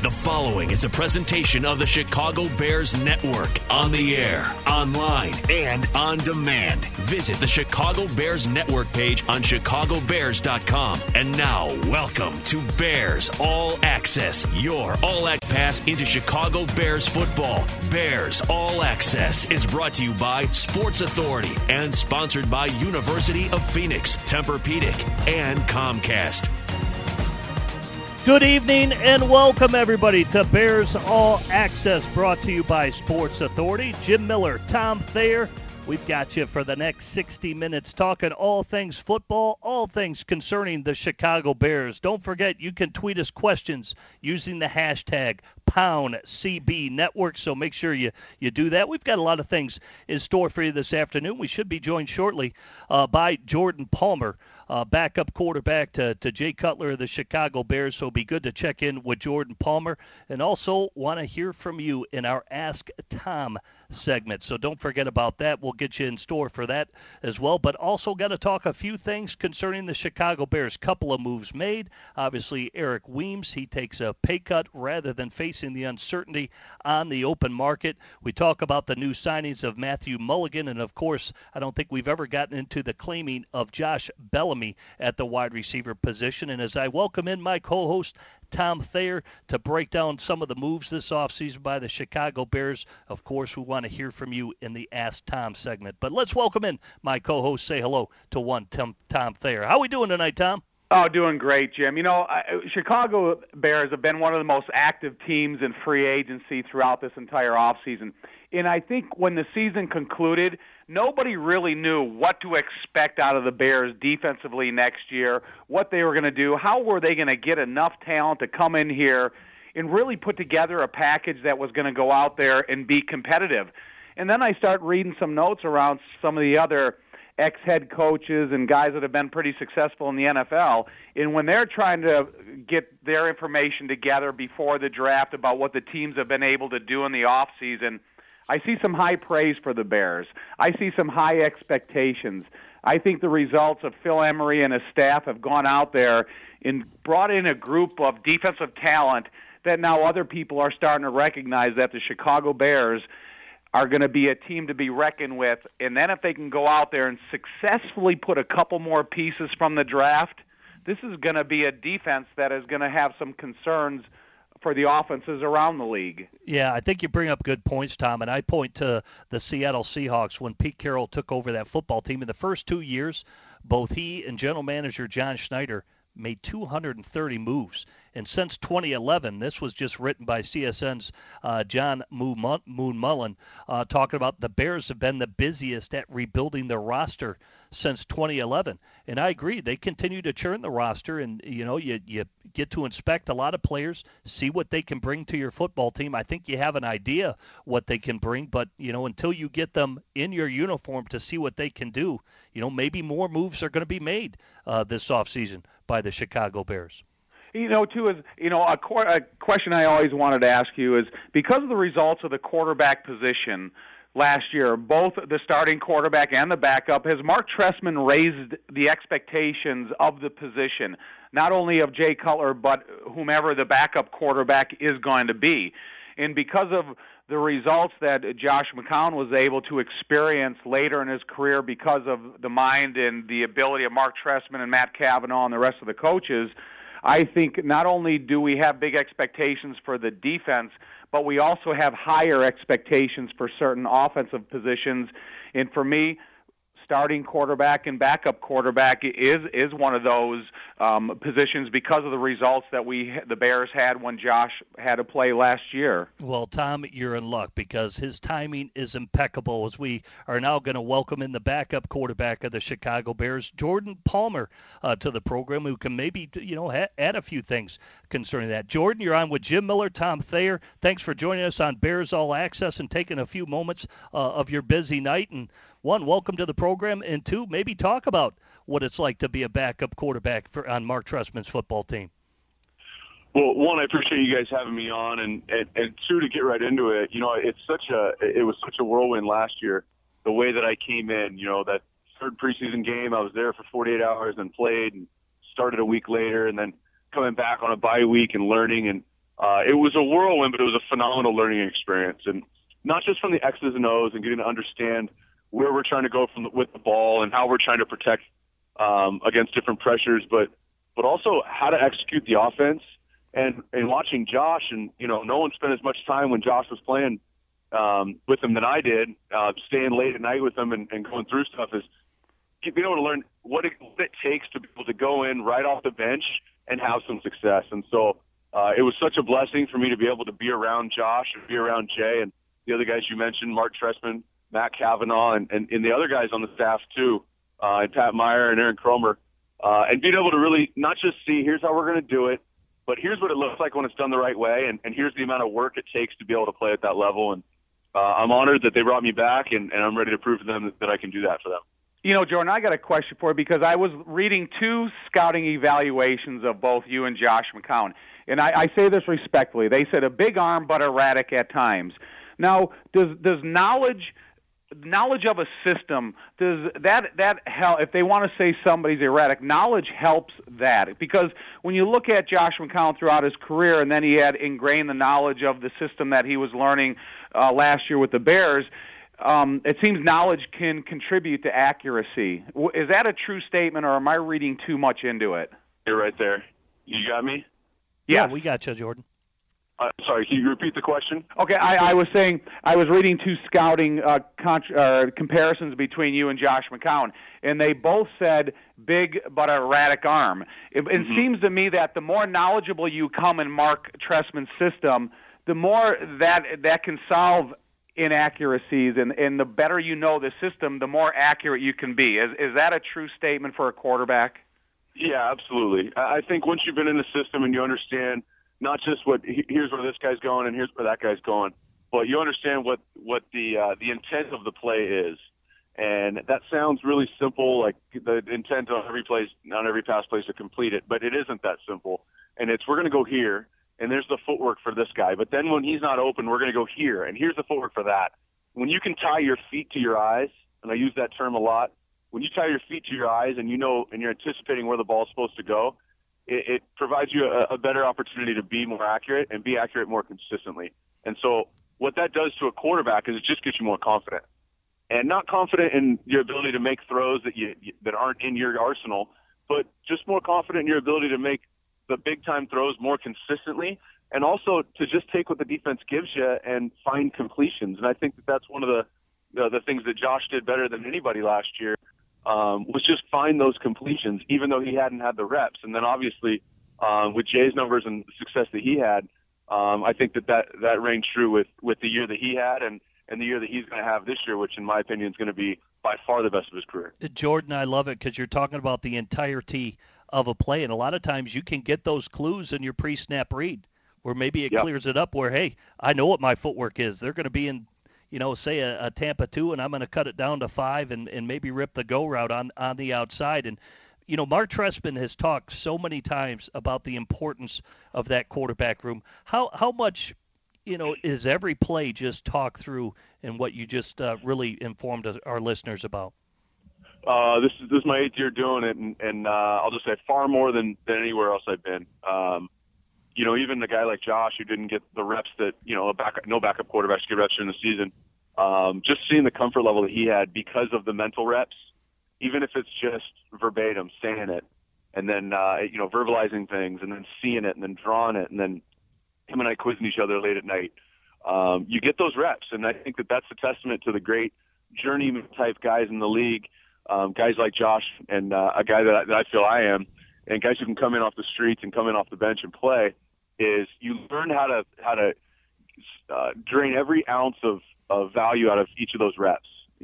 The following is a presentation of the Chicago Bears Network. On the air, online, and on demand. Visit the Chicago Bears Network page on chicagobears.com. And now, welcome to Bears All Access, your all-access into Chicago Bears football. Bears All Access is brought to you by Sports Authority and sponsored by University of Phoenix, Tempur-Pedic, and Comcast. Good evening and welcome, everybody, to Bears All Access, brought to you by Sports Authority. Jim Miller, Tom Thayer, we've got you for the next 60 minutes talking all things football, all things concerning the Chicago Bears. Don't forget, you can tweet us questions using the hashtag #CB Network, so make sure you do that. We've got a lot of things in store for you this afternoon. We should be joined shortly by Jordan Palmer, backup quarterback to Jay Cutler of the Chicago Bears, so it'll be good to check in with Jordan Palmer. And also want to hear from you in our Ask Tom segment, so don't forget about that. We'll get you in store for that as well, but also got to talk a few things concerning the Chicago Bears. Couple of moves made. Obviously, Eric Weems, he takes a pay cut rather than facing the uncertainty on the open market. We talk about the new signings of Matthew Mulligan, and of course, I don't think we've ever gotten into the claiming of Josh Bellamy at the wide receiver position. And as I welcome in my co-host, Tom Thayer, to break down some of the moves this offseason by the Chicago Bears, of course, we want to hear from you in the Ask Tom segment. But let's welcome in my co-host. Say hello to one Tom Thayer. How are we doing tonight, Tom? Oh, doing great, Jim. You know, Chicago Bears have been one of the most active teams in free agency throughout this entire offseason. And I think when the season concluded, nobody really knew what to expect out of the Bears defensively next year, what they were going to do, how were they going to get enough talent to come in here and really put together a package that was going to go out there and be competitive. And then I start reading some notes around some of the other ex-head coaches and guys that have been pretty successful in the NFL, and when they're trying to get their information together before the draft about what the teams have been able to do in the offseason, I see some high praise for the Bears. I see some high expectations. I think the results of Phil Emery and his staff have gone out there and brought in a group of defensive talent that now other people are starting to recognize that the Chicago Bears are going to be a team to be reckoned with. And then if they can go out there and successfully put a couple more pieces from the draft, this is going to be a defense that is going to have some concerns for the offenses around the league. Yeah, I think you bring up good points, Tom, and I point to the Seattle Seahawks when Pete Carroll took over that football team. In the first 2 years, both he and general manager John Schneider made 230 moves. And since 2011, this was just written by CSN's John Moon Mullen, talking about the Bears have been the busiest at rebuilding their roster since 2011. And I agree, they continue to churn the roster, and you get to inspect a lot of players, see what they can bring to your football team. I think you have an idea what they can bring, but until you get them in your uniform to see what they can do, maybe more moves are going to be made this offseason by the Chicago Bears. A question I always wanted to ask you is, because of the results of the quarterback position last year, both the starting quarterback and the backup, has Mark Trestman raised the expectations of the position, not only of Jay Cutler, but whomever the backup quarterback is going to be? And because of the results that Josh McCown was able to experience later in his career because of the mind and the ability of Mark Trestman and Matt Cavanaugh and the rest of the coaches, I think not only do we have big expectations for the defense, but we also have higher expectations for certain offensive positions. And for me, starting quarterback and backup quarterback is one of those positions because of the results that the Bears had when Josh had to play last year. Well, Tom, you're in luck because his timing is impeccable as we are now going to welcome in the backup quarterback of the Chicago Bears, Jordan Palmer, to the program, who can maybe add a few things concerning that. Jordan, you're on with Jim Miller, Tom Thayer. Thanks for joining us on Bears All Access and taking a few moments of your busy night. And one, welcome to the program, and two, maybe talk about what it's like to be a backup quarterback on Mark Trestman's football team. Well, one, I appreciate you guys having me on, and two, to get right into it, it was such a whirlwind last year, the way that I came in, that third preseason game, I was there for 48 hours and played and started a week later, and then coming back on a bye week and learning, and it was a whirlwind, but it was a phenomenal learning experience. And not just from the X's and O's and getting to understand where we're trying to go with the ball and how we're trying to protect against different pressures, but also how to execute the offense. And watching Josh, and no one spent as much time when Josh was playing with him than I did, staying late at night with him and going through stuff, is being able to learn what it takes to be able to go in right off the bench and have some success. And so it was such a blessing for me to be able to be around Josh and be around Jay and the other guys you mentioned, Mark Trestman, Matt Cavanaugh, and the other guys on the staff too, and Pat Meyer and Aaron Cromer, and being able to really not just see here's how we're going to do it, but here's what it looks like when it's done the right way, and here's the amount of work it takes to be able to play at that level. And I'm honored that they brought me back, and I'm ready to prove to them that I can do that for them. Jordan, I got a question for you because I was reading 2 scouting evaluations of both you and Josh McCown, and I say this respectfully. They said a big arm but erratic at times. Now, does knowledge of a system, does that help? If they want to say somebody's erratic, knowledge helps that, because when you look at Josh McCown throughout his career, and then he had ingrained the knowledge of the system that he was learning last year with the Bears, it seems knowledge can contribute to accuracy. Is that a true statement, or am I reading too much into it? You're right there. You got me? Yeah, we got you, Jordan. Sorry, can you repeat the question? Okay, I was saying I was reading 2 scouting comparisons between you and Josh McCown, and they both said big but erratic arm. It seems to me that the more knowledgeable you come in Mark Trestman's system, the more that can solve inaccuracies, and the better you know the system, the more accurate you can be. Is that a true statement for a quarterback? Yeah, absolutely. I think once you've been in the system and you understand not just here's where this guy's going and here's where that guy's going, but you understand what the intent of the play is. And that sounds really simple, like the intent on every pass play is to complete it, but it isn't that simple. And we're going to go here, and there's the footwork for this guy. But then when he's not open, we're going to go here, and here's the footwork for that. When you can tie your feet to your eyes, and I use that term a lot, when you tie your feet to your eyes and and you're anticipating where the ball's supposed to go, it provides you a better opportunity to be more accurate and be accurate more consistently. And so what that does to a quarterback is it just gets you more confident. And not confident in your ability to make throws that aren't in your arsenal, but just more confident in your ability to make the big-time throws more consistently, and also to just take what the defense gives you and find completions. And I think that's one of the things that Josh did better than anybody last year, was just find those completions, even though he hadn't had the reps. And then obviously with Jay's numbers and the success that he had, I think that rang true with the year that he had and the year that he's going to have this year, which in my opinion is going to be by far the best of his career. Jordan, I love it because you're talking about the entirety of a play, and a lot of times you can get those clues in your pre-snap read where maybe it clears it up where, hey, I know what my footwork is. They're going to be in, say a Tampa 2, and I'm going to cut it down to 5 and maybe rip the go route on the outside. And, Mark Trestman has talked so many times about the importance of that quarterback room. How much, is every play just talk through and what you just really informed our listeners about? This is my 8th year doing it, and I'll just say far more than anywhere else I've been. Even a guy like Josh who didn't get the reps that, no backup quarterbacks get reps during the season, just seeing the comfort level that he had because of the mental reps, even if it's just verbatim, saying it, and then, verbalizing things, and then seeing it, and then drawing it, and then him and I quizzing each other late at night. You get those reps, and I think that's a testament to the great journeyman-type guys in the league, guys like Josh and a guy that I feel I am, and guys who can come in off the streets and come in off the bench and play, is you learn how to drain every ounce of value out of each of those reps.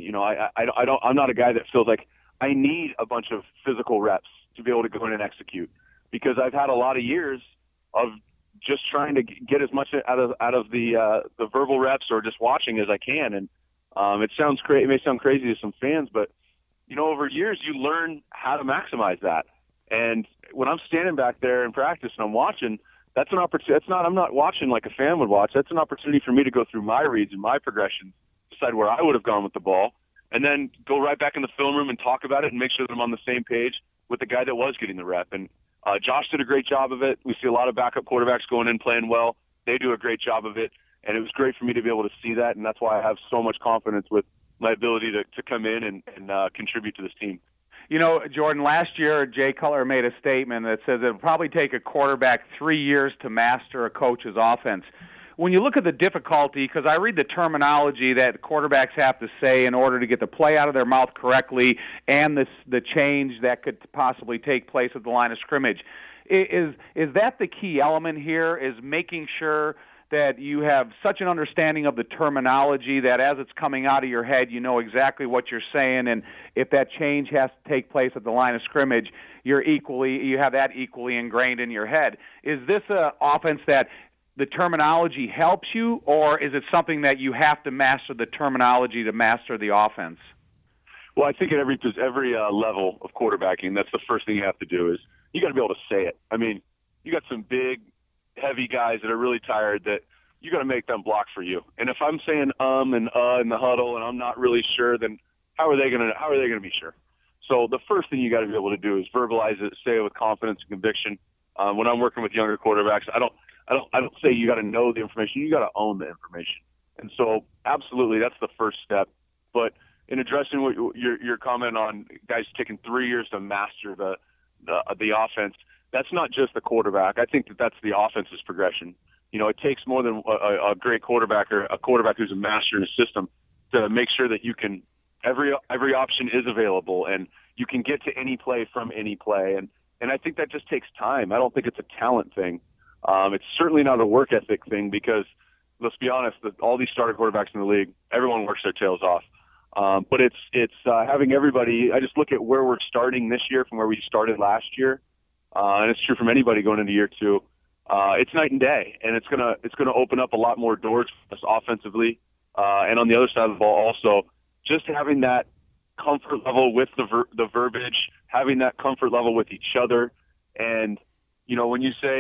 I'm not a guy that feels like I need a bunch of physical reps to be able to go in and execute, because I've had a lot of years of just trying to get as much out of the verbal reps or just watching as I can. And it may sound crazy to some fans, but over years you learn how to maximize that. And when I'm standing back there in practice and I'm watching, that's an opportunity. I'm not watching like a fan would watch. That's an opportunity for me to go through my reads and my progressions, decide where I would have gone with the ball, and then go right back in the film room and talk about it and make sure that I'm on the same page with the guy that was getting the rep. And Josh did a great job of it. We see a lot of backup quarterbacks going in playing well. They do a great job of it, and it was great for me to be able to see that, and that's why I have so much confidence with my ability to come in and contribute to this team. You know, Jordan, last year Jay Cutler made a statement that says it'll probably take a quarterback 3 years to master a coach's offense. When you look at the difficulty, because I read the terminology that quarterbacks have to say in order to get the play out of their mouth correctly and the change that could possibly take place at the line of scrimmage, is that the key element here, is making sure that you have such an understanding of the terminology that as it's coming out of your head, you know exactly what you're saying, and if that change has to take place at the line of scrimmage, you have that equally ingrained in your head. Is this an offense that the terminology helps you, or is it something that you have to master the terminology to master the offense? Well, I think at every level of quarterbacking, that's the first thing you have to do is you got to be able to say it. I mean, you got some big, heavy guys that are really tired that you got to make them block for you. And if I'm saying and in the huddle and I'm not really sure, then how are they going to be sure? So the first thing you got to be able to do is verbalize it, say it with confidence and conviction. When I'm working with younger quarterbacks, I don't say you got to know the information. You got to own the information. And so absolutely, that's the first step. But in addressing what your comment on guys taking 3 years to master the offense, that's not just the quarterback. I think that's the offense's progression. You know, it takes more than a great quarterback or a quarterback who's a master in a system to make sure that you can every option is available and you can get to any play from any play. And I think that just takes time. I don't think it's a talent thing. It's certainly not a work ethic thing because, let's be honest, all these starter quarterbacks in the league, everyone works their tails off. But it's having everybody. I just look at where we're starting this year from where we started last year, and it's true from anybody going into year two. It's night and day, and it's gonna open up a lot more doors for us offensively, and on the other side of the ball also. Just having that comfort level with the verbiage, having that comfort level with each other, and you know when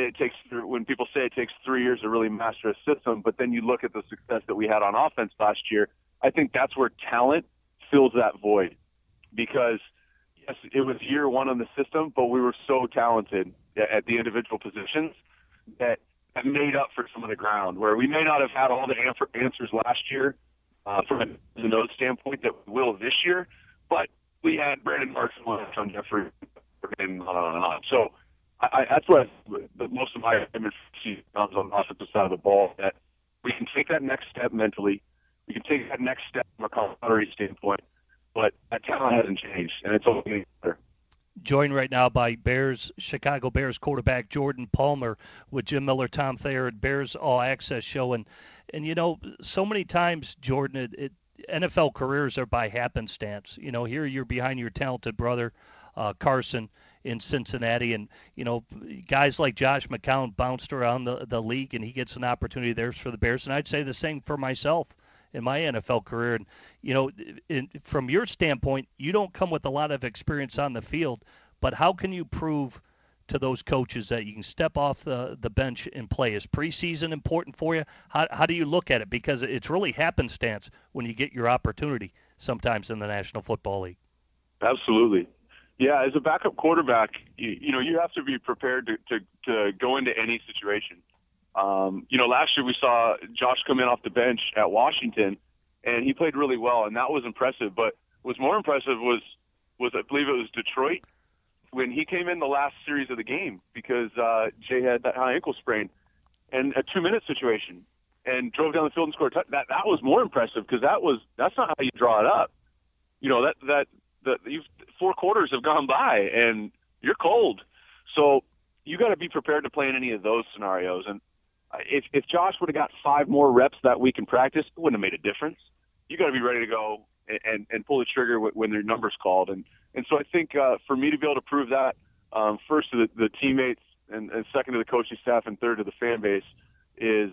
people say it takes 3 years to really master a system, but then you look at the success that we had on offense last year. I think that's where talent fills that void because, yes, it was year one on the system, but we were so talented at the individual positions that made up for some of the ground where we may not have had all the answers last year from a node standpoint that we will this year, but we had Brandon Marks and John Jeffrey and on. So that's what most of my argument comes on the offensive side of the ball, that we can take that next step mentally. We can take that next step from a camaraderie standpoint, but that talent hasn't changed, and it's only getting better. Joined right now by Chicago Bears quarterback Jordan Palmer with Jim Miller, Tom Thayer at Bears All Access Show. And you know, so many times, Jordan, NFL careers are by happenstance. You know, here you're behind your talented brother, Carson, in Cincinnati, and you know, guys like Josh McCown bounced around the league, and he gets an opportunity there for the Bears. And I'd say the same for myself in my NFL career. And you know, from your standpoint, you don't come with a lot of experience on the field, but how can you prove to those coaches that you can step off the bench and play? Is preseason important for you? How do you look at it? Because it's really happenstance when you get your opportunity sometimes in the National Football League. Absolutely. Yeah, as a backup quarterback, you have to be prepared to go into any situation. Last year we saw Josh come in off the bench at Washington, and he played really well, and that was impressive. But what was more impressive was I believe it was Detroit when he came in the last series of the game because Jay had that high ankle sprain and a 2-minute situation and drove down the field and scored a touchdown. That was more impressive because that's not how you draw it up. You know, that 4 quarters have gone by and you're cold. So you got to be prepared to play in any of those scenarios. And if Josh would have got 5 more reps that week in practice, it wouldn't have made a difference. You got to be ready to go and pull the trigger when their number's called. And so I think for me to be able to prove that, first to the teammates and second to the coaching staff and third to the fan base is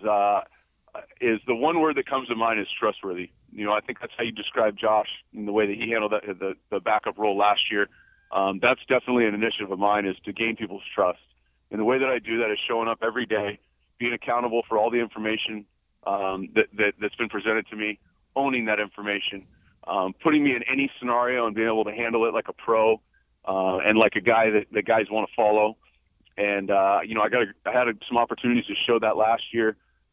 the one word that comes to mind is trustworthy. You know, I think that's how you describe Josh in the way that he handled the backup role last year. That's definitely an initiative of mine, is to gain people's trust. And the way that I do that is showing up every day, being accountable for all the information that's been presented to me, owning that information, putting me in any scenario and being able to handle it like a pro and like a guy that guys want to follow. And I had some opportunities to show that last year.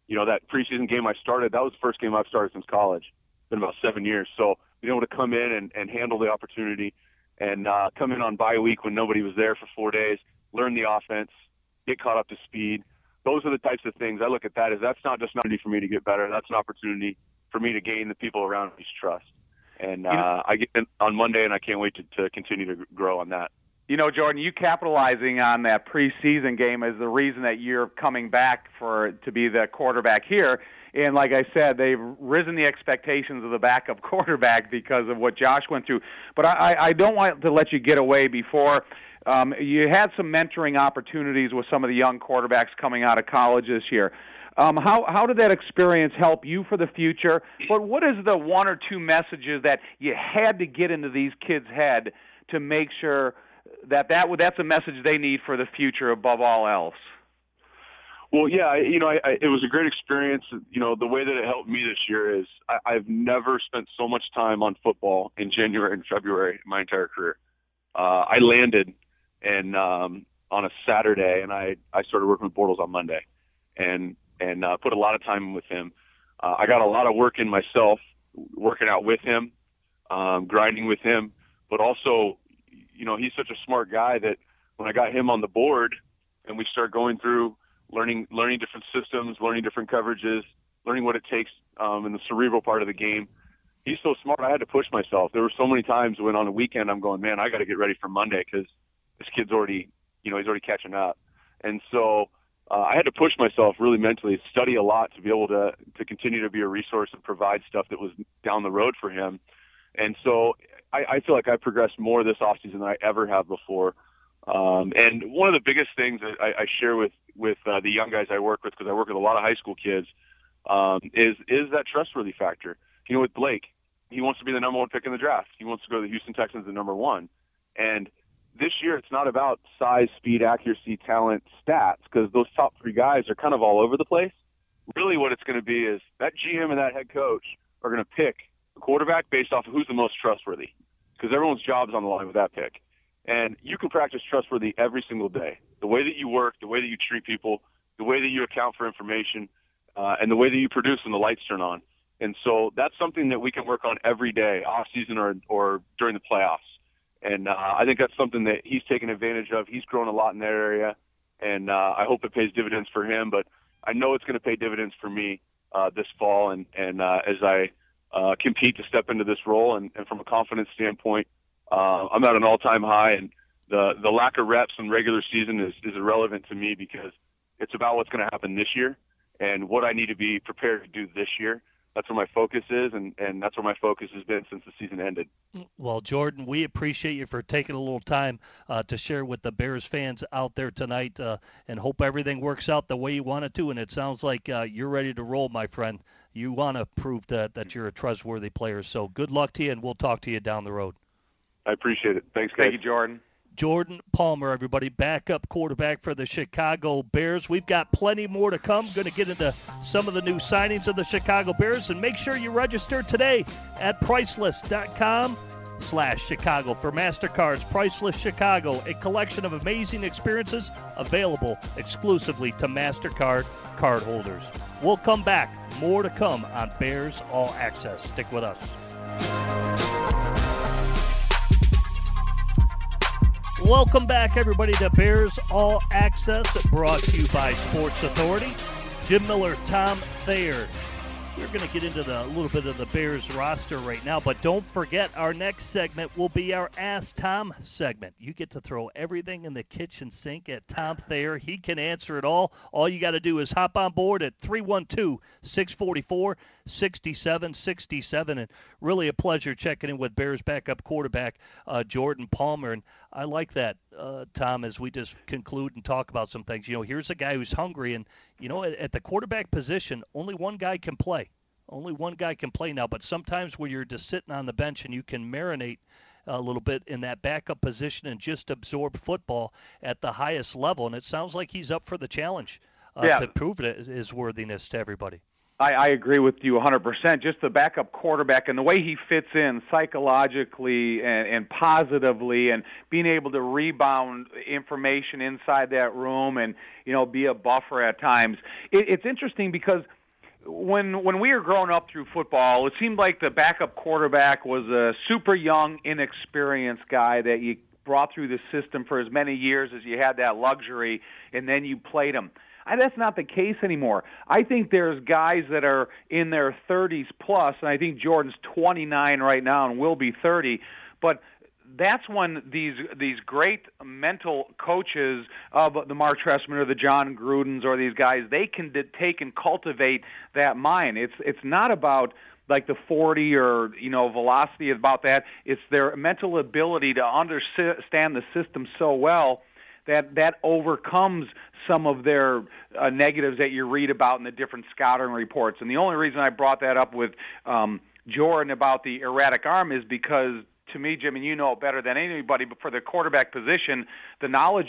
that preseason game I started, that was the first game I've started since college. It's been about 7 years. So being able to come in and handle the opportunity and come in on bye week when nobody was there for 4 days, learn the offense, get caught up to speed. Those are the types of things I look at that as that's not just an opportunity for me to get better. That's an opportunity for me to gain the people around me's trust. And I get in on Monday, and I can't wait to continue to grow on that. Jordan, you capitalizing on that preseason game is the reason that you're coming back to be the quarterback here. And like I said, they've risen the expectations of the backup quarterback because of what Josh went through. But I don't want to let you get away before. You had some mentoring opportunities with some of the young quarterbacks coming out of college this year. How did that experience help you for the future? But what is the one or two messages that you had to get into these kids' head to make sure that's a message they need for the future above all else? Well, yeah, it was a great experience. The way that it helped me this year is I've never spent so much time on football in January and February in my entire career. I landed on a Saturday, and I started working with Bortles on Monday, and put a lot of time with him. I got a lot of work in myself, working out with him, grinding with him, but also, he's such a smart guy that when I got him on the board and we started going through learning different systems, learning different coverages, learning what it takes in the cerebral part of the game, he's so smart. I had to push myself. There were so many times when on the weekend I'm going, man, I got to get ready for Monday because this kid's already, he's already catching up. And so I had to push myself really mentally, study a lot to be able to continue to be a resource and provide stuff that was down the road for him. And so I feel like I progressed more this offseason than I ever have before. And one of the biggest things that I share with the young guys I work with, because I work with a lot of high school kids, is that trustworthy factor. With Blake, he wants to be the number one pick in the draft. He wants to go to the Houston Texans at number one. And this year it's not about size, speed, accuracy, talent, stats, because those top three guys are kind of all over the place. Really what it's going to be is that GM and that head coach are going to pick a quarterback based off of who's the most trustworthy, because everyone's job is on the line with that pick. And you can practice trustworthy every single day. The way that you work, the way that you treat people, the way that you account for information, and the way that you produce when the lights turn on. And so that's something that we can work on every day, off season or during the playoffs. And I think that's something that he's taken advantage of. He's grown a lot in that area, and I hope it pays dividends for him. But I know it's going to pay dividends for me this fall, and as I compete to step into this role. And from a confidence standpoint, I'm at an all-time high, and the lack of reps in regular season is irrelevant to me, because it's about what's going to happen this year and what I need to be prepared to do this year. That's where my focus is, and that's where my focus has been since the season ended. Well, Jordan, we appreciate you for taking a little time to share with the Bears fans out there tonight, and hope everything works out the way you want it to. And it sounds like you're ready to roll, my friend. You want to prove that you're a trustworthy player. So good luck to you, and we'll talk to you down the road. I appreciate it. Thanks, guys. Thank you, Jordan. Jordan Palmer, everybody, backup quarterback for the Chicago Bears. We've got plenty more to come. Going to get into some of the new signings of the Chicago Bears, and make sure you register today at Priceless.com/Chicago for MasterCard's Priceless Chicago, a collection of amazing experiences available exclusively to MasterCard cardholders. We'll come back. More to come on Bears All Access. Stick with us. Welcome back, everybody, to Bears All Access, brought to you by Sports Authority. Jim Miller, Tom Thayer. We're going to get into a little bit of the Bears roster right now, but don't forget our next segment will be our Ask Tom segment. You get to throw everything in the kitchen sink at Tom Thayer. He can answer it all. All you got to do is hop on board at 312-644-6767. And really a pleasure checking in with Bears backup quarterback Jordan Palmer. And I like that, Tom, as we just conclude and talk about some things. Here's a guy who's hungry, and, at the quarterback position, only one guy can play. Only one guy can play now, but sometimes when you're just sitting on the bench and you can marinate a little bit in that backup position and just absorb football at the highest level, and it sounds like he's up for the challenge to prove his worthiness to everybody. I agree with you 100%. Just the backup quarterback and the way he fits in psychologically and positively, and being able to rebound information inside that room and, be a buffer at times. It's interesting because when we were growing up through football, it seemed like the backup quarterback was a super young, inexperienced guy that you brought through the system for as many years as you had that luxury, and then you played him. That's not the case anymore. I think there's guys that are in their 30s plus, and I think Jordan's 29 right now and will be 30, but that's when these great mental coaches of the Mark Trestman or the John Grudens or these guys, they can take and cultivate that mind. It's not about like the 40 or velocity about that. It's their mental ability to understand the system so well that overcomes some of their negatives that you read about in the different scouting reports. And the only reason I brought that up with Jordan about the erratic arm is because, to me, Jim, and you know it better than anybody, but for the quarterback position, the knowledge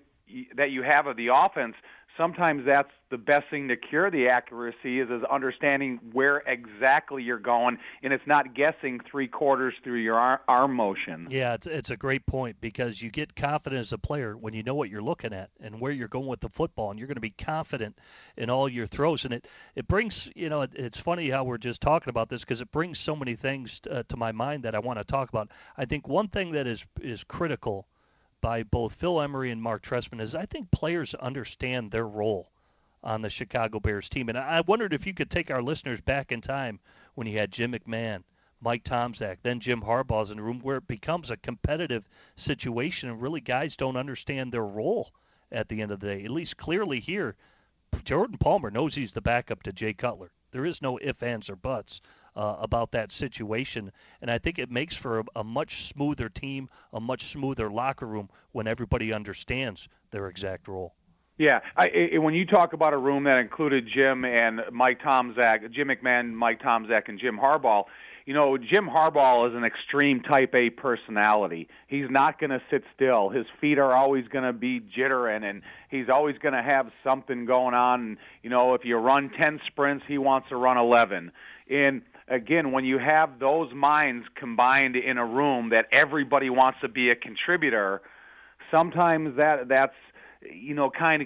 that you have of the offense, sometimes that's the best thing to cure the accuracy is understanding where exactly you're going, and it's not guessing 3/4 through your arm motion. Yeah, it's a great point because you get confident as a player when you know what you're looking at and where you're going with the football, and you're going to be confident in all your throws. And it brings, it's funny how we're just talking about this because it brings so many things to my mind that I want to talk about. I think one thing that is critical by both Phil Emery and Mark Trestman is I think players understand their role on the Chicago Bears team. And I wondered if you could take our listeners back in time when you had Jim McMahon, Mike Tomczak, then Jim Harbaugh's in the room where it becomes a competitive situation and really guys don't understand their role at the end of the day. At least clearly here, Jordan Palmer knows he's the backup to Jay Cutler. There is no ifs, ands, or buts about that situation, and I think it makes for a much smoother team, a much smoother locker room when everybody understands their exact role. Yeah, when you talk about a room that included Jim and Mike Tomczak, Jim McMahon, Mike Tomczak, and Jim Harbaugh, Jim Harbaugh is an extreme type A personality. He's not going to sit still. His feet are always going to be jittering, and he's always going to have something going on. If you run 10 sprints, he wants to run 11. And again, when you have those minds combined in a room that everybody wants to be a contributor, sometimes that's kind of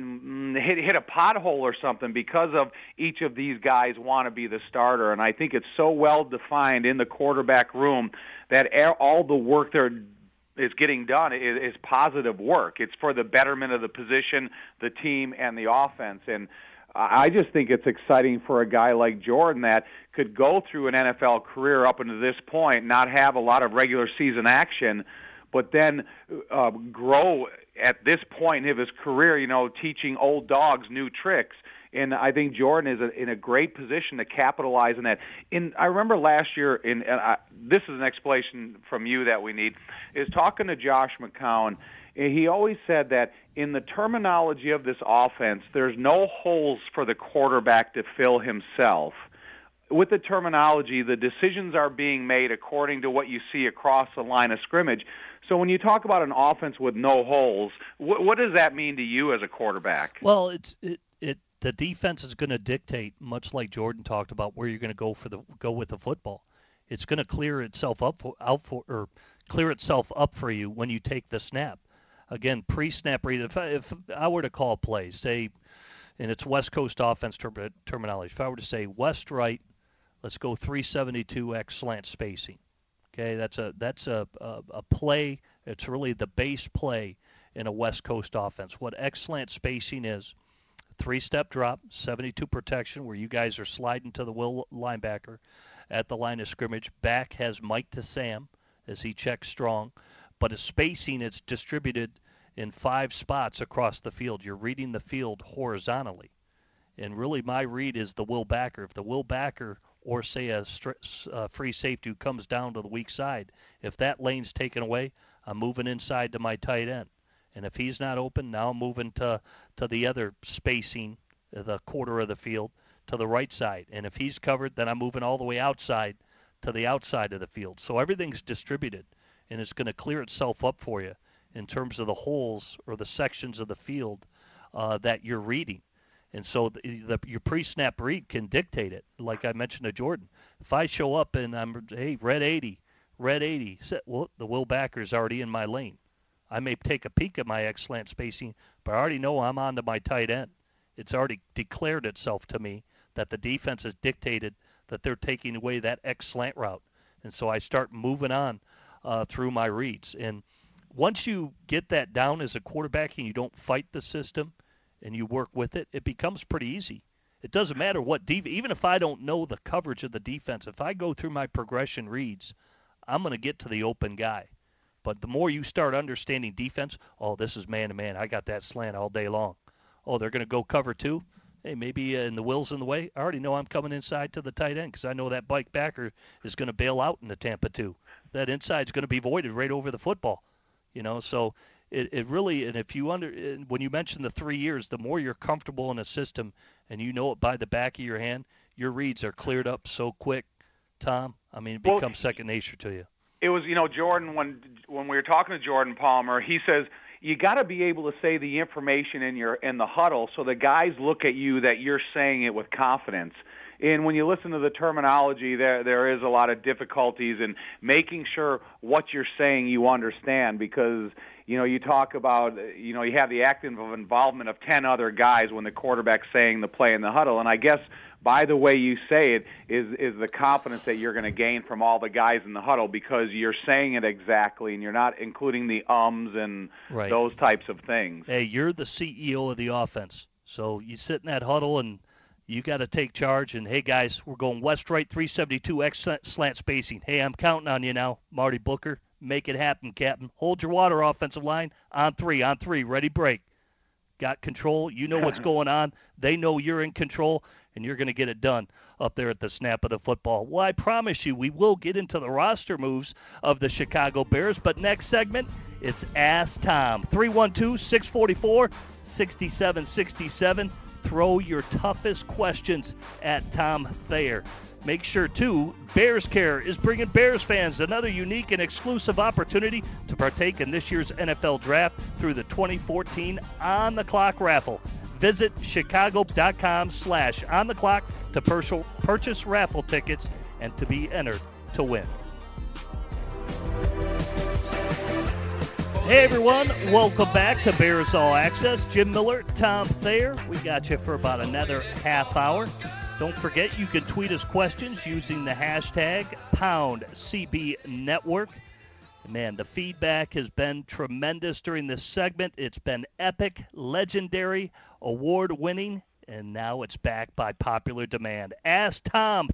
hit a pothole or something because of each of these guys want to be the starter. And I think it's so well defined in the quarterback room that all the work there is getting done is positive work. It's for the betterment of the position, the team, and the offense. And I just think it's exciting for a guy like Jordan that could go through an NFL career up until this point, not have a lot of regular season action, but then grow at this point of his career, teaching old dogs new tricks. And I think Jordan is in a great position to capitalize on that. I remember last year, this is an explanation from you that we need, is talking to Josh McCown. He always said that in the terminology of this offense, there's no holes for the quarterback to fill himself. With the terminology, the decisions are being made according to what you see across the line of scrimmage. So when you talk about an offense with no holes, what does that mean to you as a quarterback? Well, the defense is going to dictate, much like Jordan talked about, where you're going to go with the football. It's going to clear itself up for you when you take the snap. Again, pre-snap read. If I were to call plays, say, and it's West Coast offense terminology. If I were to say West right, let's go 372x slant spacing. Okay, that's a play. It's really the base play in a West Coast offense. What X slant spacing is, 3-step drop, 72 protection, where you guys are sliding to the will linebacker at the line of scrimmage. Back has Mike to Sam as he checks strong. But a spacing, it's distributed in 5 spots across the field. You're reading the field horizontally. And really my read is the will backer. If the will backer or, say, a free safety who comes down to the weak side, if that lane's taken away, I'm moving inside to my tight end. And if he's not open, now I'm moving to the other spacing, the quarter of the field, to the right side. And if he's covered, then I'm moving all the way outside to the outside of the field. So everything's distributed, and it's going to clear itself up for you in terms of the holes or the sections of the field that you're reading. And so your pre-snap read can dictate it. Like I mentioned to Jordan, if I show up and hey, red 80, well, the Will Backer's already in my lane. I may take a peek at my X slant spacing, but I already know I'm on to my tight end. It's already declared itself to me that the defense has dictated that they're taking away that X slant route. And so I start moving on through my reads. And once you get that down as a quarterback and you don't fight the system and you work with it, it becomes pretty easy. It doesn't matter what even if I don't know the coverage of the defense, if I go through my progression reads, I'm going to get to the open guy. But the more you start understanding defense, oh, this is man-to-man. I got that slant all day long. Oh, they're going to go cover two. Hey, maybe in the Will's in the way. I already know I'm coming inside to the tight end because I know that Mike Backer is going to bail out in the Tampa 2. That inside's going to be voided right over the football. So it really, and if you when you mention the 3 years, the more you're comfortable in a system and you know it by the back of your hand, your reads are cleared up so quick, Tom. I mean, it becomes second nature to you. It was, Jordan, when we were talking to Jordan Palmer, he says you got to be able to say the information in the huddle so the guys look at you that you're saying it with confidence. And when you listen to the terminology, there is a lot of difficulties in making sure what you're saying you understand because, you talk about, you have the active involvement of 10 other guys when the quarterback's saying the play in the huddle. And I guess by the way you say it is the confidence that you're going to gain from all the guys in the huddle because you're saying it exactly and you're not including the ums and those types of things. Hey, you're the CEO of the offense. So you sit in that huddle and you got to take charge. And, hey, guys, we're going west-right 372 X slant spacing. Hey, I'm counting on you now, Marty Booker. Make it happen, Captain. Hold your water, offensive line. On three, ready, break. Got control. You know what's going on. They know you're in control, and you're going to get it done up there at the snap of the football. Well, I promise you we will get into the roster moves of the Chicago Bears, but next segment, it's Ask Tom. 312-644-6767. Throw your toughest questions at Tom Thayer. Make sure, too, Bears Care is bringing Bears fans another unique and exclusive opportunity to partake in this year's NFL Draft through the 2014 On the Clock raffle. Visit chicago.com/ontheclock to purchase raffle tickets and to be entered to win. Hey, everyone. Welcome back to Bears All Access. Jim Miller, Tom Thayer. We got you for about another half hour. Don't forget, you can tweet us questions using the hashtag #CBNetwork. Man, the feedback has been tremendous during this segment. It's been epic, legendary, award-winning, and now it's back by popular demand. Ask Tom,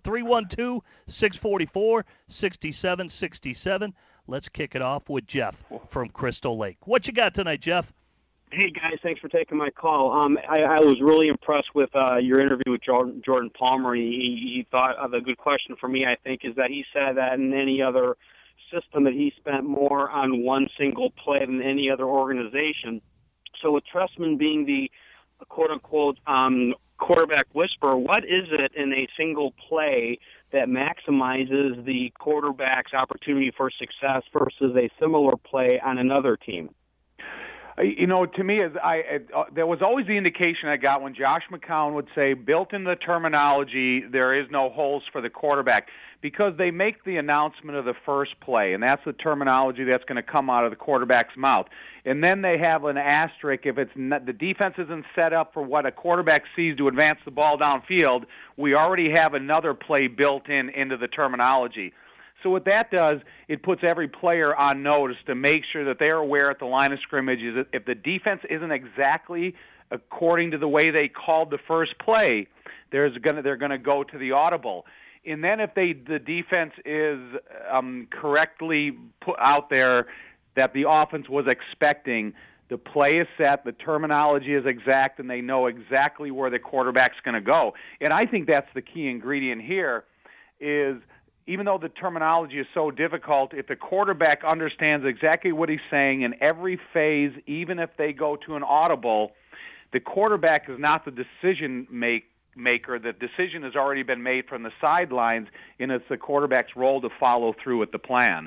312-644-6767. Let's kick it off with Jeff from Crystal Lake. What you got tonight, Jeff? Hey, guys, thanks for taking my call. I was really impressed with your interview with Jordan Palmer. He thought of a good question for me, I think, is that he said that in any other system that he spent more on one single play than any other organization. So with Trestman being the quote-unquote quarterback whisperer, what is it in a single play that maximizes the quarterback's opportunity for success versus a similar play on another team? To me, there was always the indication I got when Josh McCown would say, built in the terminology, there is no holes for the quarterback, because they make the announcement of the first play, and that's the terminology that's going to come out of the quarterback's mouth. And then they have an asterisk if it's not, the defense isn't set up for what a quarterback sees to advance the ball downfield. We already have another play built into the terminology. So what that does, it puts every player on notice to make sure that they're aware at the line of scrimmage is if the defense isn't exactly according to the way they called the first play, they're going to go to the audible. And then if the defense is correctly put out there that the offense was expecting, the play is set, the terminology is exact, and they know exactly where the quarterback's going to go. And I think that's the key ingredient here is – even though the terminology is so difficult, if the quarterback understands exactly what he's saying in every phase, even if they go to an audible, the quarterback is not the decision maker. The decision has already been made from the sidelines, and it's the quarterback's role to follow through with the plan.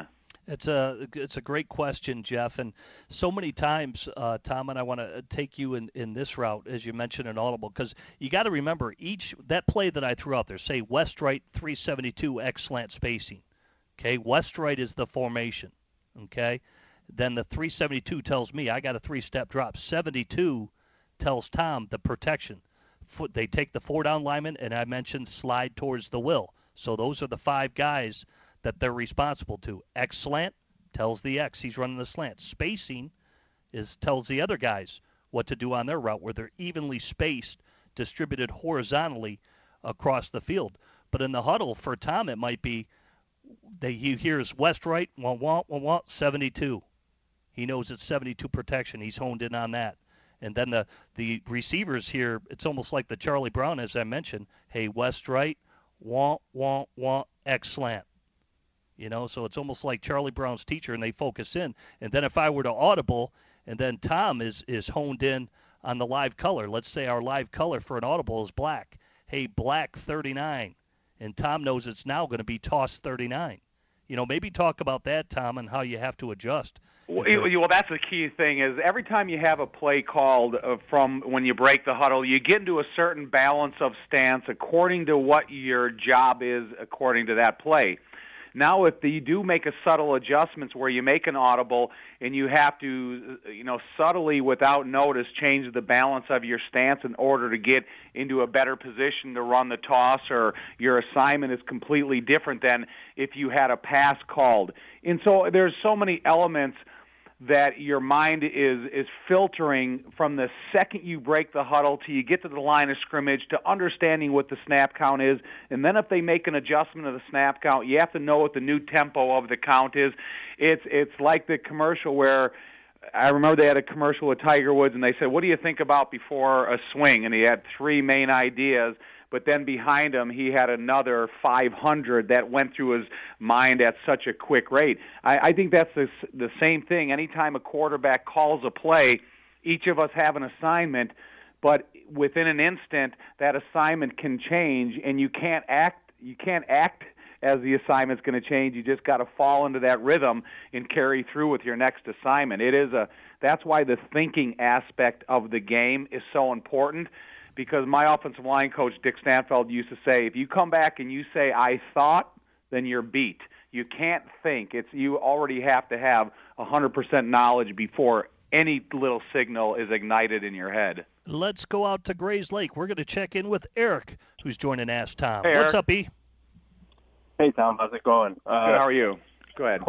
It's a great question, Jeff, and so many times, Tom, and I want to take you in this route as you mentioned an audible, because you got to remember that play that I threw out there, say West right 372 X slant spacing. Okay, West right is the formation. Okay, then the 372 tells me I got a 3-step drop. 72 tells Tom the protection. They take the 4-down lineman, and I mentioned slide towards the will. So those are the 5 guys that they're responsible to. X slant tells the X he's running the slant. Spacing tells the other guys what to do on their route, where they're evenly spaced, distributed horizontally across the field. But in the huddle for Tom, it might be he hears West right, 72. He knows it's 72 protection. He's honed in on that. And then the receivers here, it's almost like the Charlie Brown, as I mentioned. Hey, West right, X slant. So it's almost like Charlie Brown's teacher, and they focus in. And then if I were to audible, and then Tom is honed in on the live color. Let's say our live color for an audible is black. Hey, black 39. And Tom knows it's now going to be toss 39. Maybe talk about that, Tom, and how you have to adjust. Well, that's the key thing is every time you have a play called from when you break the huddle, you get into a certain balance of stance according to what your job is according to that play. Now, if you do make a subtle adjustments where you make an audible and you have to, subtly without notice change the balance of your stance in order to get into a better position to run the toss, or your assignment is completely different than if you had a pass called. And so there's so many elements that your mind is filtering from the second you break the huddle till you get to the line of scrimmage to understanding what the snap count is. And then if they make an adjustment of the snap count, you have to know what the new tempo of the count is. It's like the commercial where I remember they had a commercial with Tiger Woods, and they said, what do you think about before a swing? And he had 3 main ideas. But then behind him, he had another 500 that went through his mind at such a quick rate. I think that's the same thing. Anytime a quarterback calls a play, each of us have an assignment, but within an instant, that assignment can change, and you can't act as the assignment's going to change. You just got to fall into that rhythm and carry through with your next assignment. That's why the thinking aspect of the game is so important. Because my offensive line coach, Dick Stanfeld, used to say, if you come back and you say, I thought, then you're beat. You can't think. You already have to have 100% knowledge before any little signal is ignited in your head. Let's go out to Grays Lake. We're going to check in with Eric, who's joining Ask Tom. Hey, what's Eric. up, E? Hey, Tom. How's it going? Good. How are you? Go ahead.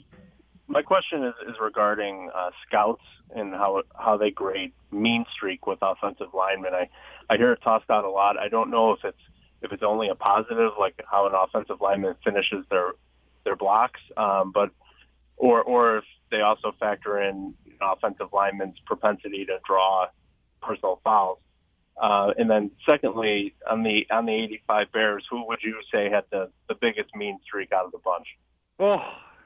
My question is regarding scouts and how they grade mean streak with offensive linemen. I hear it tossed out a lot. I don't know if it's only a positive, like how an offensive lineman finishes their blocks, but or if they also factor in offensive linemen's propensity to draw personal fouls. And then secondly, on the 85 Bears, who would you say had the biggest mean streak out of the bunch? Oh,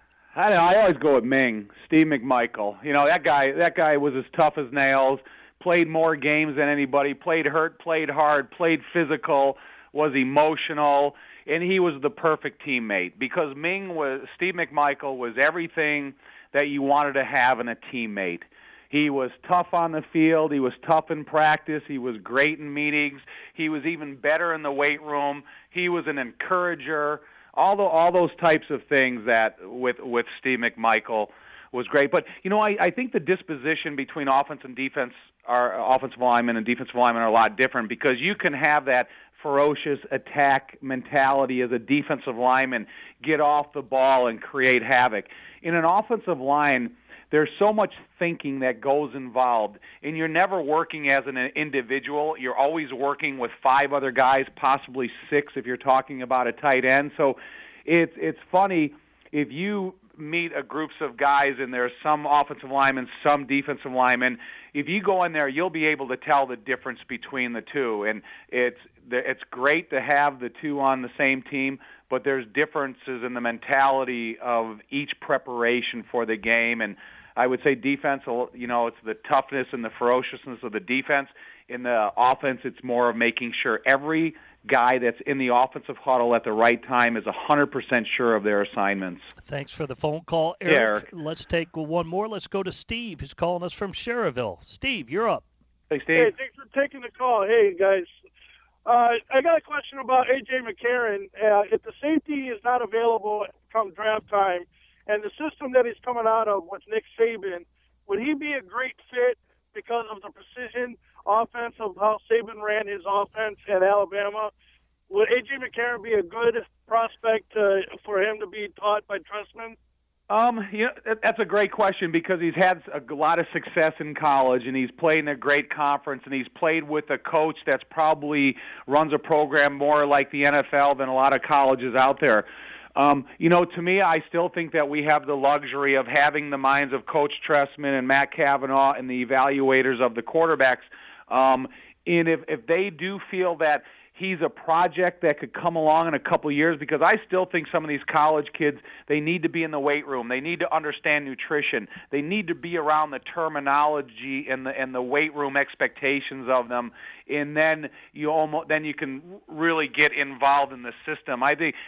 I always go with Ming, Steve McMichael. That guy was as tough as nails, played more games than anybody, played hurt, played hard, played physical, was emotional, and he was the perfect teammate because Steve McMichael was everything that you wanted to have in a teammate. He was tough on the field. He was tough in practice. He was great in meetings. He was even better in the weight room. He was an encourager. All those types of things that with Steve McMichael was great. But, I think the disposition between offense and defense, our offensive linemen and defensive linemen are a lot different because you can have that ferocious attack mentality as a defensive lineman, get off the ball and create havoc. In an offensive line, there's so much thinking that goes involved, and you're never working as an individual. You're always working with 5 other guys, possibly 6 if you're talking about a tight end. So it's funny if you meet groups of guys and there's some offensive linemen, some defensive linemen. If you go in there, you'll be able to tell the difference between the two, and it's great to have the two on the same team, but there's differences in the mentality of each preparation for the game. And I would say defense, it's the toughness and the ferociousness of the defense. In the offense, it's more of making sure every guy that's in the offensive huddle at the right time, is 100% sure of their assignments. Thanks for the phone call, Eric. Yeah, Eric. Let's take one more. Let's go to Steve, who's calling us from Sherrville. Steve, you're up. Hey, Steve. Hey, thanks for taking the call. Hey, guys. I got a question about A.J. McCarron. If the safety is not available come draft time, and the system that he's coming out of with Nick Saban, would he be a great fit because of the precision offense of how Saban ran his offense at Alabama? Would A.J. McCarron be a good prospect for him to be taught by Trestman? That's a great question because he's had a lot of success in college, and he's played in a great conference, and he's played with a coach that's probably runs a program more like the NFL than a lot of colleges out there. To me, I still think that we have the luxury of having the minds of Coach Trestman and Matt Cavanaugh and the evaluators of the quarterbacks. And if they do feel that he's a project that could come along in a couple of years, because I still think some of these college kids, they need to be in the weight room. They need to understand nutrition. They need to be around the terminology and the weight room expectations of them. And then you can really get involved in the system. I think,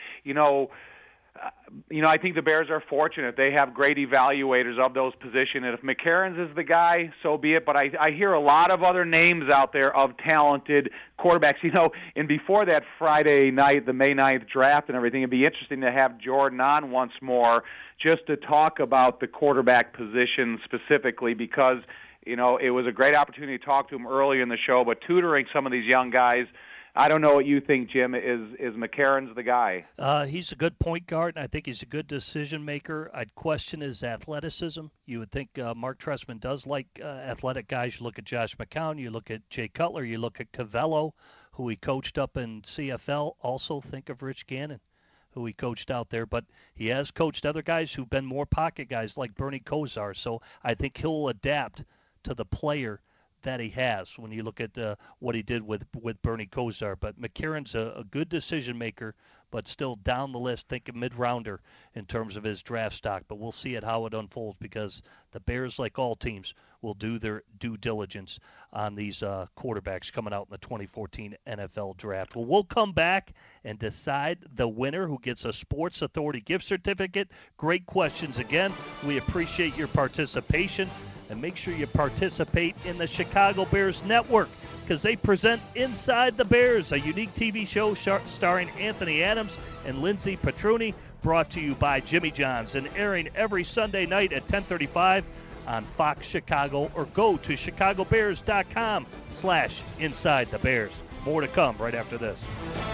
I think the Bears are fortunate. They have great evaluators of those positions. And if McCarron's is the guy, so be it. But I hear a lot of other names out there of talented quarterbacks. And before that Friday night, the May 9th draft and everything, it'd be interesting to have Jordan on once more just to talk about the quarterback position specifically because, it was a great opportunity to talk to him earlier in the show. But tutoring some of these young guys, I don't know what you think, Jim. Is McCarron's the guy? He's a good point guard, and I think he's a good decision maker. I'd question his athleticism. You would think Mark Trestman does like athletic guys. You look at Josh McCown, you look at Jay Cutler, you look at Cavello, who he coached up in CFL. Also think of Rich Gannon, who he coached out there. But he has coached other guys who've been more pocket guys like Bernie Kosar. So I think he'll adapt to the player that he has when you look at what he did with Bernie Kosar. But McCarron's a good decision maker, but still down the list, think a mid-rounder in terms of his draft stock. But we'll see how it unfolds because the Bears, like all teams, will do their due diligence on these quarterbacks coming out in the 2014 NFL Draft. Well, we'll come back and decide the winner who gets a Sports Authority gift certificate. Great questions again. We appreciate your participation. And make sure you participate in the Chicago Bears Network because they present Inside the Bears, a unique TV show starring Anthony Adams and Lindsey Petruni, brought to you by Jimmy John's and airing every Sunday night at 10:35 on Fox Chicago, or go to chicagobears.com/Inside the Bears. More to come right after this.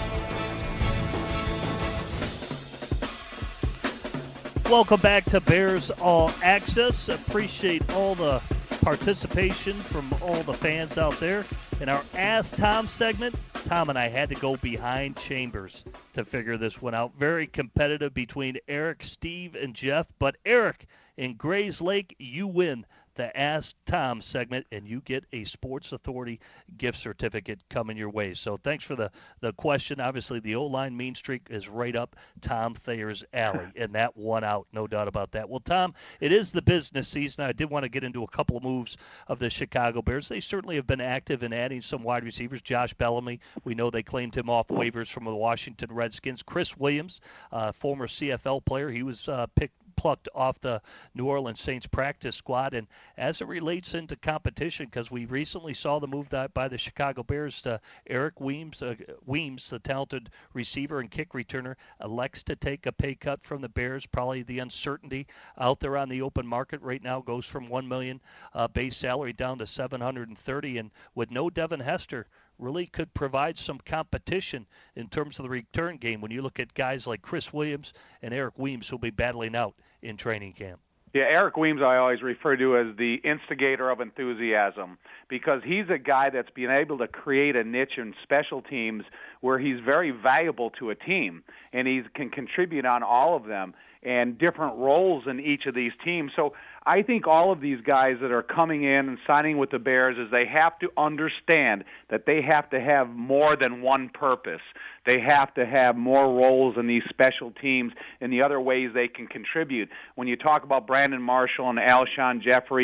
Welcome back to Bears All Access. Appreciate all the participation from all the fans out there. In our Ask Tom segment, Tom and I had to go behind chambers to figure this one out. Very competitive between Eric, Steve, and Jeff. But Eric, in Grays Lake, you win the Ask Tom segment, and you get a Sports Authority gift certificate coming your way. So thanks for the question. Obviously, the O-line mean streak is right up Tom Thayer's alley, and that won out, no doubt about that. Well, Tom, it is the business season. I did want to get into a couple of moves of the Chicago Bears. They certainly have been active in adding some wide receivers. Josh Bellamy, we know they claimed him off waivers from the Washington Redskins. Chris Williams, former CFL player, he was plucked off the New Orleans Saints practice squad. And as it relates into competition, because we recently saw the move by the Chicago Bears to Eric Weems, the talented receiver and kick returner, elects to take a pay cut from the Bears. Probably the uncertainty out there on the open market right now goes from $1 million base salary down to $730,000, and with no Devin Hester, really could provide some competition in terms of the return game when you look at guys like Chris Williams and Eric Weems who'll be battling out in training camp. Yeah, Eric Weems I always refer to as the instigator of enthusiasm because he's a guy that's been able to create a niche in special teams where he's very valuable to a team, and he can contribute on all of them and different roles in each of these teams. So I think all of these guys that are coming in and signing with the Bears is they have to understand that they have to have more than one purpose. They have to have more roles in these special teams and the other ways they can contribute. When you talk about Brandon Marshall and Alshon Jeffrey,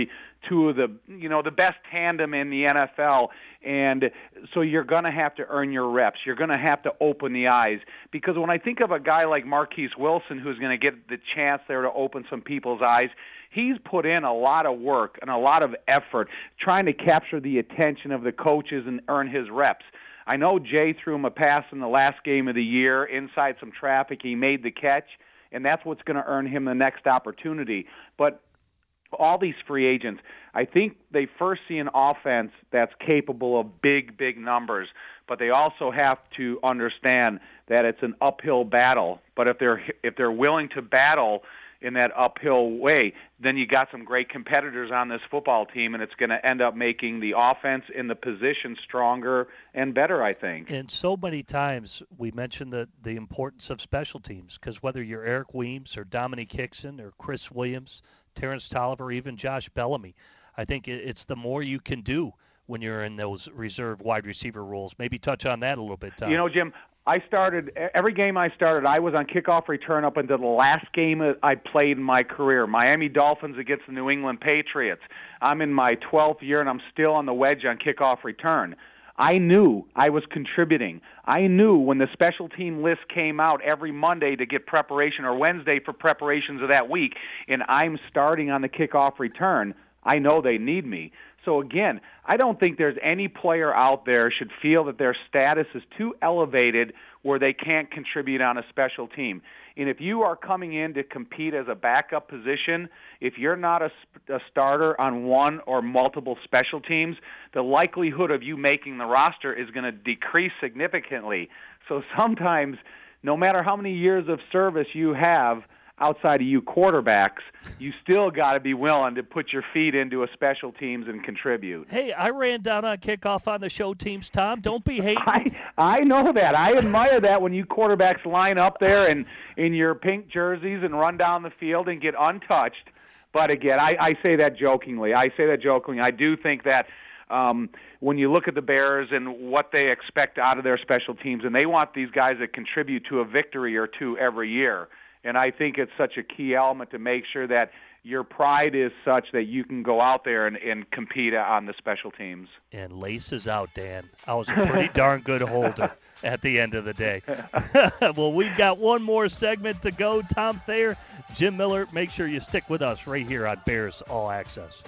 two of the best tandem in the NFL. And so you're going to have to earn your reps. You're going to have to open the eyes. Because when I think of a guy like Marquise Wilson who's going to get the chance there to open some people's eyes, he's put in a lot of work and a lot of effort trying to capture the attention of the coaches and earn his reps. I know Jay threw him a pass in the last game of the year inside some traffic. He made the catch, and that's what's going to earn him the next opportunity. But all these free agents, I think they first see an offense that's capable of big, big numbers, but they also have to understand that it's an uphill battle. But if they're willing to battle in that uphill way, then you got some great competitors on this football team, and it's going to end up making the offense in the position stronger and better, I think. And so many times we mention the importance of special teams, because whether you're Eric Weems or Dominique Hickson or Chris Williams, Terrence Tolliver, even Josh Bellamy, I think it's the more you can do when you're in those reserve wide receiver roles. Maybe touch on that a little bit, Tom. Jim, every game I started, I was on kickoff return up until the last game I played in my career. Miami Dolphins against the New England Patriots. I'm in my 12th year, and I'm still on the wedge on kickoff return. I knew I was contributing. I knew when the special team list came out every Monday to get preparation, or Wednesday for preparations of that week, and I'm starting on the kickoff return, I know they need me. So again, I don't think there's any player out there should feel that their status is too elevated where they can't contribute on a special team. And if you are coming in to compete as a backup position, if you're not a starter on one or multiple special teams, the likelihood of you making the roster is going to decrease significantly. So sometimes, no matter how many years of service you have outside of you quarterbacks, you still got to be willing to put your feet into a special teams and contribute. Hey, I ran down on kickoff on the show teams, Tom. Don't be hating. I know that. I admire that when you quarterbacks line up there in your pink jerseys and run down the field and get untouched. But again, I say that jokingly. I do think that when you look at the Bears and what they expect out of their special teams, and they want these guys to contribute to a victory or two every year. And I think it's such a key element to make sure that your pride is such that you can go out there and compete on the special teams. And laces out, Dan. I was a pretty darn good holder at the end of the day. Well, we've got one more segment to go. Tom Thayer, Jim Miller, make sure you stick with us right here on Bears All Access.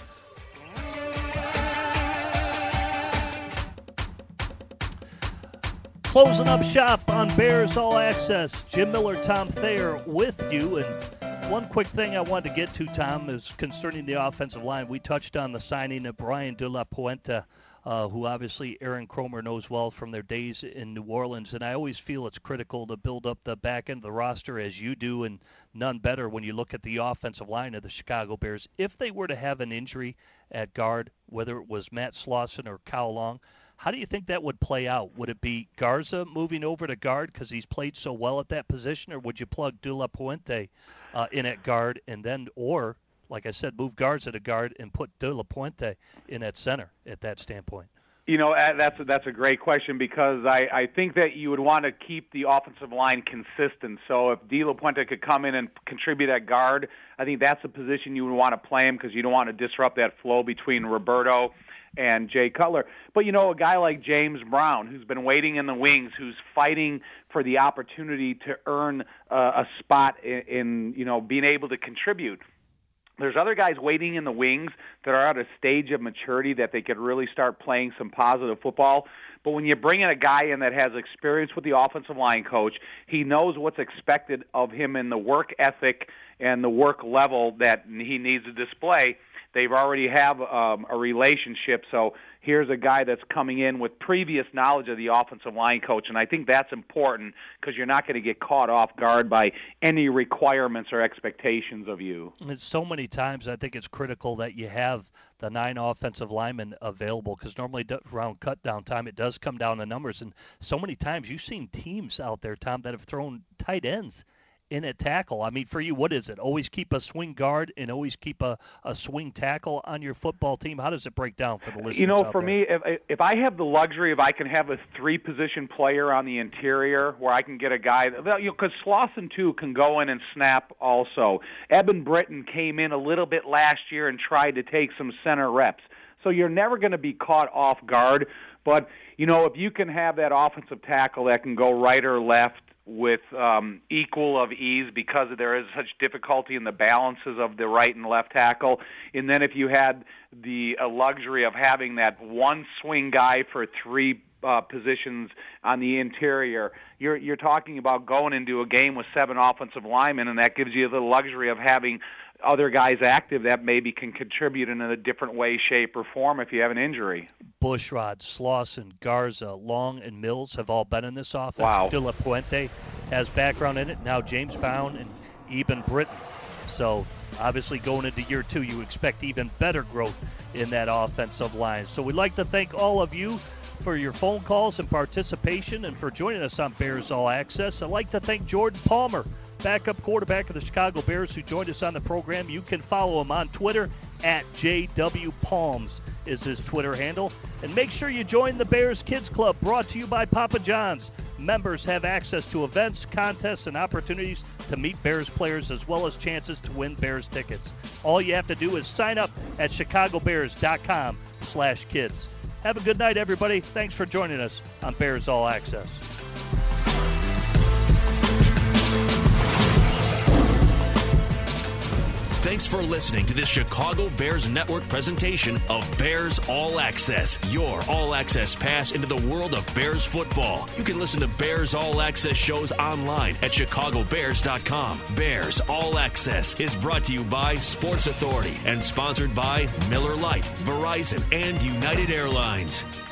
Closing up shop on Bears All Access. Jim Miller, Tom Thayer with you. And one quick thing I wanted to get to, Tom, is concerning the offensive line. We touched on the signing of Brian De La Puente, who obviously Aaron Kromer knows well from their days in New Orleans. And I always feel it's critical to build up the back end of the roster as you do, and none better when you look at the offensive line of the Chicago Bears. If they were to have an injury at guard, whether it was Matt Slauson or Kyle Long, how do you think that would play out? Would it be Garza moving over to guard because he's played so well at that position, or would you plug De La Puente in at guard and then, or, like I said, move Garza to guard and put De La Puente in at center at that standpoint? That's a great question, because I think that you would want to keep the offensive line consistent. So if De La Puente could come in and contribute at guard, I think that's a position you would want to play him, because you don't want to disrupt that flow between Roberto and Jay Cutler. But, a guy like James Brown, who's been waiting in the wings, who's fighting for the opportunity to earn a spot in being able to contribute. There's other guys waiting in the wings that are at a stage of maturity that they could really start playing some positive football. But when you bring in a guy in that has experience with the offensive line coach, he knows what's expected of him in the work ethic and the work level that he needs to display. They've already have a relationship, so here's a guy that's coming in with previous knowledge of the offensive line coach, and I think that's important, because you're not going to get caught off guard by any requirements or expectations of you. And so many times I think it's critical that you have the 9 offensive linemen available, because normally around cut-down time it does come down to numbers, and so many times you've seen teams out there, Tom, that have thrown tight ends in a tackle? I mean, for you, what is it? Always keep a swing guard and always keep a swing tackle on your football team? How does it break down for the listeners out for there? me, if I have the luxury of I can have a 3-position player on the interior where I can get a guy, because Slauson, too, can go in and snap also. Eben Britton came in a little bit last year and tried to take some center reps. So you're never going to be caught off guard. But, if you can have that offensive tackle that can go right or left with equal of ease because there is such difficulty in the balances of the right and left tackle, and then if you had the luxury of having that one swing guy for 3 positions on the interior, you're talking about going into a game with 7 offensive linemen, and that gives you the luxury of having other guys active that maybe can contribute in a different way, shape, or form if you have an injury. Bushrod, Slauson, Garza, Long, and Mills have all been in this offense. Wow. De La Puente has background in it. Now James Bound and Eben Britton. So obviously going into year 2, you expect even better growth in that offensive line. So we'd like to thank all of you for your phone calls and participation and for joining us on Bears All Access. I'd like to thank Jordan Palmer, backup quarterback of the Chicago Bears, who joined us on the program. You can follow him on Twitter at JWPalms is his Twitter handle. And make sure you join the Bears Kids Club, brought to you by Papa John's. Members have access to events, contests, and opportunities to meet Bears players, as well as chances to win Bears tickets. All you have to do is sign up at chicagobears.com/kids. Have a good night, everybody. Thanks for joining us on Bears All Access. Thanks for listening to this Chicago Bears Network presentation of Bears All Access, your all-access pass into the world of Bears football. You can listen to Bears All Access shows online at chicagobears.com. Bears All Access is brought to you by Sports Authority and sponsored by Miller Lite, Verizon, and United Airlines.